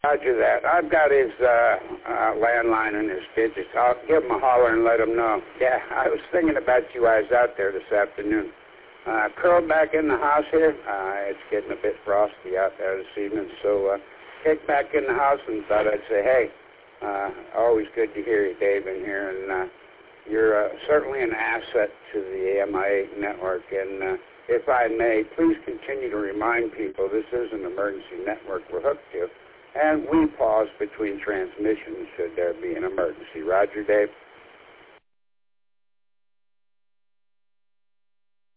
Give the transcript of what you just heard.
Roger that. I've got his landline and his digits. I'll give him a holler and let him know. Yeah, I was thinking about you guys out there this afternoon. Curled back in the house here. It's getting a bit frosty out there this evening, so kicked back in the house and thought I'd say, hey, always good to hear you, Dave, in here, and you're certainly an asset to the AMI network, and if I may, please continue to remind people this is an emergency network we're hooked to, and we pause between transmissions should there be an emergency. Roger, Dave?